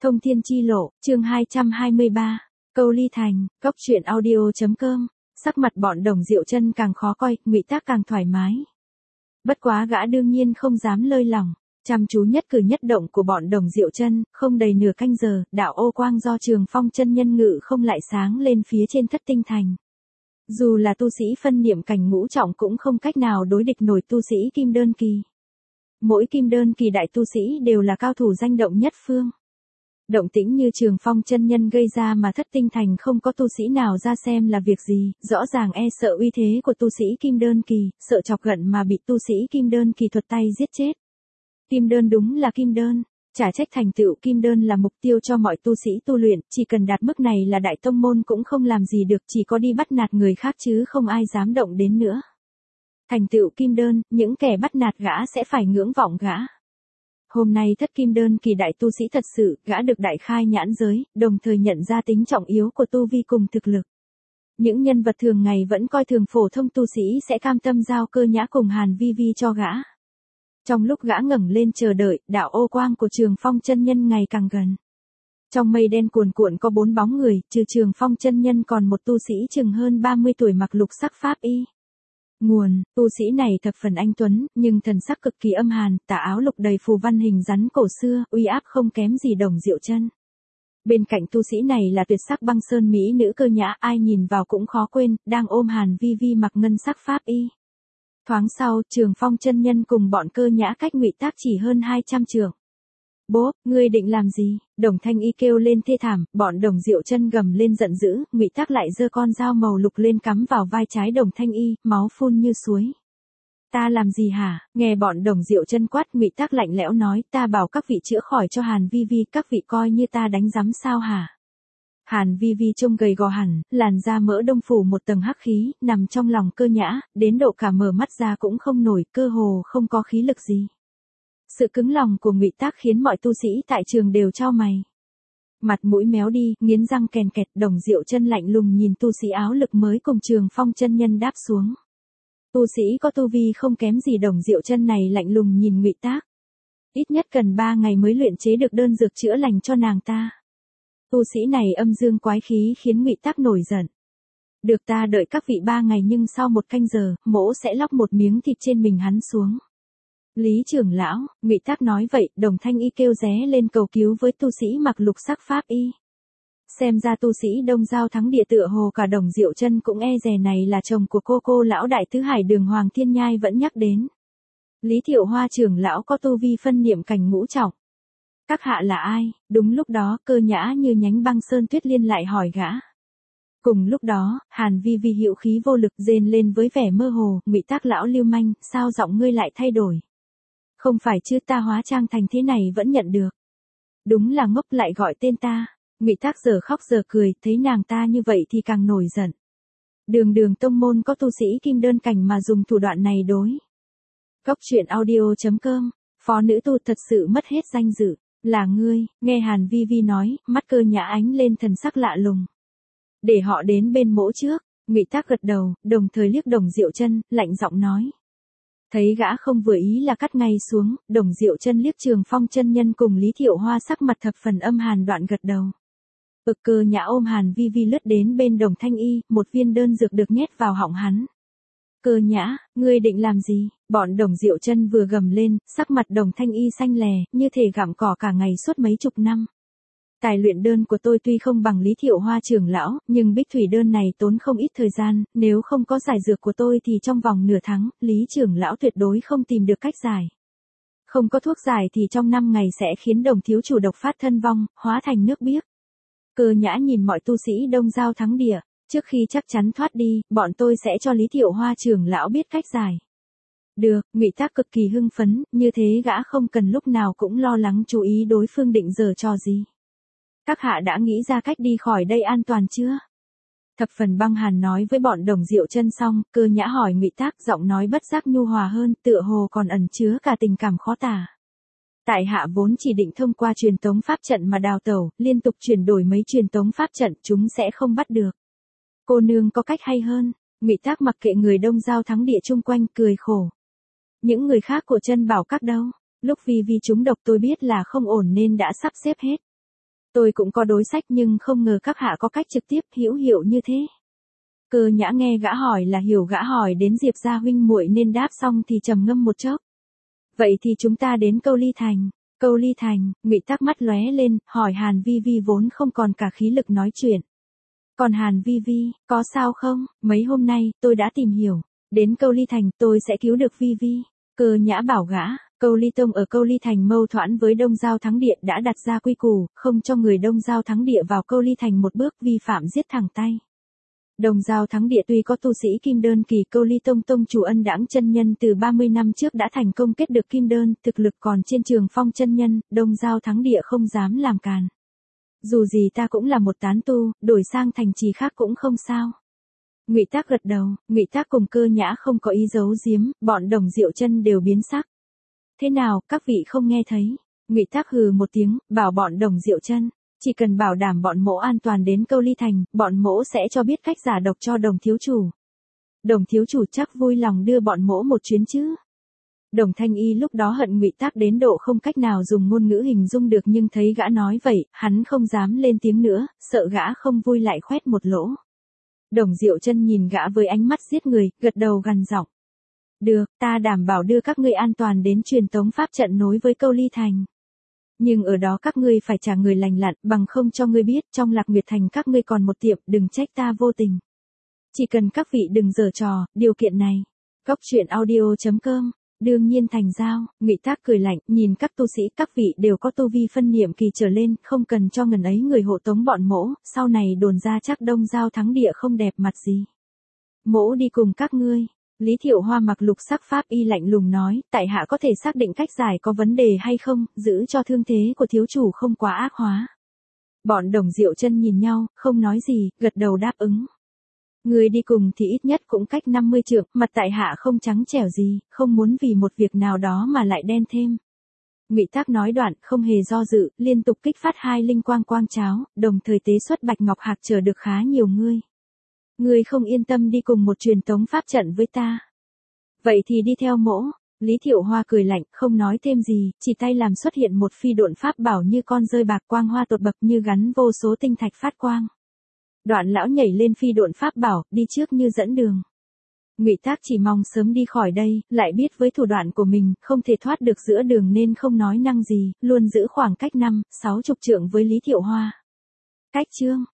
Thông thiên chi lộ, chương 223, câu ly thành, góc truyện audio.com, sắc mặt bọn Đồng Diệu Chân càng khó coi, Ngụy Tác càng thoải mái. Bất quá gã đương nhiên không dám lơi lỏng, chăm chú nhất cử nhất động của bọn Đồng Diệu Chân, không đầy nửa canh giờ, đạo ô quang do Trường Phong chân nhân ngự không lại sáng lên phía trên Thất Tinh Thành. Dù là tu sĩ phân niệm cảnh ngũ trọng cũng không cách nào đối địch nổi tu sĩ kim đơn kỳ. Mỗi kim đơn kỳ đại tu sĩ đều là cao thủ danh động nhất phương. Động tĩnh như Trường Phong chân nhân gây ra mà Thất Tinh Thành không có tu sĩ nào ra xem là việc gì, rõ ràng e sợ uy thế của tu sĩ kim đơn kỳ, sợ chọc giận mà bị tu sĩ kim đơn kỳ thuật tay giết chết. Kim đơn đúng là kim đơn, chả trách thành tựu kim đơn là mục tiêu cho mọi tu sĩ tu luyện, chỉ cần đạt mức này là đại tông môn cũng không làm gì được, chỉ có đi bắt nạt người khác chứ không ai dám động đến nữa. Thành tựu kim đơn, những kẻ bắt nạt gã sẽ phải ngưỡng vọng gã. Hôm nay Thất Kim đơn kỳ đại tu sĩ thật sự, gã được đại khai nhãn giới, đồng thời nhận ra tính trọng yếu của tu vi cùng thực lực. Những nhân vật thường ngày vẫn coi thường phổ thông tu sĩ sẽ cam tâm giao Cơ Nhã cùng Hàn Vi Vi cho gã. Trong lúc gã ngẩng lên chờ đợi, đạo ô quang của Trường Phong chân nhân ngày càng gần. Trong mây đen cuồn cuộn có 4 bóng người, trừ Trường Phong chân nhân còn một tu sĩ chừng hơn 30 tuổi mặc lục sắc pháp y. Nguồn, tu sĩ này thập phần anh tuấn, nhưng thần sắc cực kỳ âm hàn, tà áo lục đầy phù văn hình rắn cổ xưa, uy áp không kém gì Đồng Diệu Chân. Bên cạnh tu sĩ này là tuyệt sắc băng sơn mỹ nữ Cơ Nhã, ai nhìn vào cũng khó quên, đang ôm Hàn Vi Vi mặc ngân sắc pháp y. Thoáng sau, Trường Phong chân nhân cùng bọn Cơ Nhã cách Ngụy Tác chỉ hơn 200 trượng. Bố, ngươi định làm gì? Đồng Thanh Y kêu lên thê thảm, bọn Đồng Diệu Chân gầm lên giận dữ, Ngụy Tác lại giơ con dao màu lục lên cắm vào vai trái Đồng Thanh Y, máu phun như suối. Ta làm gì hả? Nghe bọn Đồng Diệu Chân quát, Ngụy Tác lạnh lẽo nói, ta bảo các vị chữa khỏi cho Hàn Vi Vi, các vị coi như ta đánh rắm sao hả? Hàn Vi Vi trông gầy gò hẳn, làn da mỡ đông phủ một tầng hắc khí, nằm trong lòng Cơ Nhã, đến độ cả mở mắt ra cũng không nổi, cơ hồ không có khí lực gì. Sự cứng lòng của Ngụy Tác khiến mọi tu sĩ tại trường đều chau mày. Mặt mũi méo đi, nghiến răng kèn kẹt, Đồng Diệu Chân lạnh lùng nhìn tu sĩ áo lực mới cùng Trường Phong chân nhân đáp xuống. Tu sĩ có tu vi không kém gì Đồng Diệu Chân này lạnh lùng nhìn Ngụy Tác. Ít nhất cần 3 ngày mới luyện chế được đơn dược chữa lành cho nàng ta. Tu sĩ này âm dương quái khí khiến Ngụy Tác nổi giận. Được, ta đợi các vị 3 ngày, nhưng sau 1 canh giờ, mỗ sẽ lóc một miếng thịt trên mình hắn xuống. Lý trưởng lão, Ngụy Tác nói vậy, Đồng Thanh Y kêu ré lên cầu cứu với tu sĩ mặc lục sắc pháp y. Xem ra tu sĩ Đông Giao Thắng Địa tựa hồ cả Đồng Diệu Chân cũng e dè này là chồng của cô lão đại tứ Hải Đường Hoàng Thiên Nhai vẫn nhắc đến. Lý Thiệu Hoa trưởng lão có tu vi phân niệm cảnh ngũ trọng. Các hạ là ai? Đúng lúc đó, Cơ Nhã như nhánh băng sơn tuyết liên lại hỏi gã. Cùng lúc đó, Hàn Vi Vi hữu khí vô lực rên lên với vẻ mơ hồ, Ngụy Tác lão lưu manh, sao giọng ngươi lại thay đổi? Không phải chứ, ta hóa trang thành thế này vẫn nhận được. Đúng là ngốc, lại gọi tên ta. Ngụy Tác giờ khóc giờ cười, thấy nàng ta như vậy thì càng nổi giận. Đường tông môn có tu sĩ kim đơn cảnh mà dùng thủ đoạn này đối. Góc truyện audio.com, phó nữ tu thật sự mất hết danh dự. Là ngươi? Nghe Hàn Vi Vi nói, mắt Cơ Nhã ánh lên thần sắc lạ lùng. Để họ đến bên mỗ trước. Ngụy Tác gật đầu, đồng thời liếc Đồng Diệu Chân, lạnh giọng nói. Thấy gã không vừa ý là cắt ngay xuống, Đồng Diệu Chân liếc Trường Phong chân nhân cùng Lý Thiệu Hoa sắc mặt thập phần âm hàn, đoạn gật đầu. Cơ Nhã ôm Hàn Vi Vi lướt đến bên Đồng Thanh Y, một viên đơn dược được nhét vào họng hắn. Cơ Nhã, ngươi định làm gì? Bọn Đồng Diệu Chân vừa gầm lên, sắc mặt Đồng Thanh Y xanh lè, như thể gặm cỏ cả ngày suốt mấy chục năm. Tài luyện đơn của tôi tuy không bằng Lý Thiệu Hoa trưởng lão, nhưng bích thủy đơn này tốn không ít thời gian, nếu không có giải dược của tôi thì trong vòng nửa tháng, Lý trưởng lão tuyệt đối không tìm được cách giải. Không có thuốc giải thì trong 5 ngày sẽ khiến Đồng thiếu chủ độc phát thân vong, hóa thành nước biếc. Cơ Nhã nhìn mọi tu sĩ Đông Giao Thắng Địa, trước khi chắc chắn thoát đi, bọn tôi sẽ cho Lý Thiệu Hoa trưởng lão biết cách giải. Được, Ngụy Tác cực kỳ hưng phấn, như thế gã không cần lúc nào cũng lo lắng chú ý đối phương định giở trò gì. Các hạ đã nghĩ ra cách đi khỏi đây an toàn chưa? Thập phần băng hàn nói với bọn Đồng Diệu Chân xong, Cơ Nhã hỏi Ngụy Tác, giọng nói bất giác nhu hòa hơn, tựa hồ còn ẩn chứa cả tình cảm khó tả. Tại hạ vốn chỉ định thông qua truyền tống pháp trận mà đào tẩu, liên tục chuyển đổi mấy truyền tống pháp trận, chúng sẽ không bắt được. Cô nương có cách hay hơn? Ngụy Tác mặc kệ người Đông Giao Thắng Địa chung quanh, cười khổ. Những người khác của Chân Bảo các đâu? Lúc Vi Vi trúng độc tôi biết là không ổn nên đã sắp xếp hết. Tôi cũng có đối sách nhưng không ngờ các hạ có cách trực tiếp hữu hiệu như thế. Cơ Nhã nghe gã hỏi là hiểu gã hỏi đến Diệp gia huynh muội nên đáp xong thì trầm ngâm một chốc. Vậy thì chúng ta đến Câu Ly Thành. Câu Ly Thành, Ngụy Tắc mắt lóe lên, hỏi Hàn Vi Vi vốn không còn cả khí lực nói chuyện. Còn Hàn Vi Vi, có sao không? Mấy hôm nay, tôi đã tìm hiểu. Đến Câu Ly Thành, tôi sẽ cứu được Vi Vi. Cơ Nhã bảo gã, Câu Ly Tông ở Câu Ly Thành mâu thuẫn với Đông Giao Thắng Địa đã đặt ra quy củ, không cho người Đông Giao Thắng Địa vào Câu Ly Thành một bước, vi phạm giết thẳng tay. Đông Giao Thắng Địa tuy có tu sĩ kim đơn kỳ, Câu Ly Tông tông chủ Ân Đãng chân nhân từ 30 năm trước đã thành công kết được kim đơn, thực lực còn trên Trường Phong chân nhân, Đông Giao Thắng Địa không dám làm càn. Dù gì ta cũng là một tán tu, đổi sang thành trì khác cũng không sao. Ngụy Tắc gật đầu, Ngụy Tắc cùng Cơ Nhã không có ý giấu giếm, bọn Đồng Diệu Chân đều biến sắc. Thế nào, các vị không nghe thấy? Ngụy Tắc hừ một tiếng, bảo bọn Đồng Diệu Chân, chỉ cần bảo đảm bọn mỗ an toàn đến Câu Ly Thành, bọn mỗ sẽ cho biết cách giả độc cho Đồng thiếu chủ. Đồng thiếu chủ chắc vui lòng đưa bọn mỗ một chuyến chứ? Đồng Thanh Y lúc đó hận Ngụy Tắc đến độ không cách nào dùng ngôn ngữ hình dung được, nhưng thấy gã nói vậy, hắn không dám lên tiếng nữa, sợ gã không vui lại khoét một lỗ. Đồng Diệu Chân nhìn gã với ánh mắt giết người, gật đầu gằn giọng. Được, ta đảm bảo đưa các ngươi an toàn đến truyền tống pháp trận nối với Câu Ly Thành. Nhưng ở đó các ngươi phải trả người lành lặn, bằng không cho ngươi biết trong Lạc Nguyệt Thành các ngươi còn một tiệm, đừng trách ta vô tình. Chỉ cần các vị đừng giở trò, điều kiện này. Góc truyện audio.com. Đương nhiên thành giao. Ngụy Tắc cười lạnh, nhìn các tu sĩ, các vị đều có tu vi phân niệm kỳ trở lên, không cần cho ngần ấy người hộ tống bọn mỗ, sau này đồn ra chắc Đông Giao Thắng Địa không đẹp mặt gì. Mỗ đi cùng các ngươi. Lý Thiệu Hoa mặc lục sắc pháp y lạnh lùng nói, tại hạ có thể xác định cách giải có vấn đề hay không, giữ cho thương thế của thiếu chủ không quá ác hóa. Bọn Đồng Diệu Chân nhìn nhau, không nói gì, gật đầu đáp ứng. Người đi cùng thì ít nhất cũng cách 50 trượng, mặt tại hạ không trắng trẻo gì, không muốn vì một việc nào đó mà lại đen thêm. Ngụy Tắc nói đoạn, không hề do dự, liên tục kích phát 2 linh quang quang cháo, đồng thời tế xuất Bạch Ngọc Hạc chờ được khá nhiều ngươi. Ngươi không yên tâm đi cùng một truyền tống pháp trận với ta. Vậy thì đi theo mỗ. Lý Thiệu Hoa cười lạnh, không nói thêm gì, chỉ tay làm xuất hiện một phi độn pháp bảo như con rơi bạc, quang hoa tột bậc như gắn vô số tinh thạch phát quang. Đoạn lão nhảy lên phi độn pháp bảo, đi trước như dẫn đường. Ngụy Tắc chỉ mong sớm đi khỏi đây, lại biết với thủ đoạn của mình, không thể thoát được giữa đường nên không nói năng gì, luôn giữ khoảng cách 5, 60 trượng với Lý Thiệu Hoa. Cách chương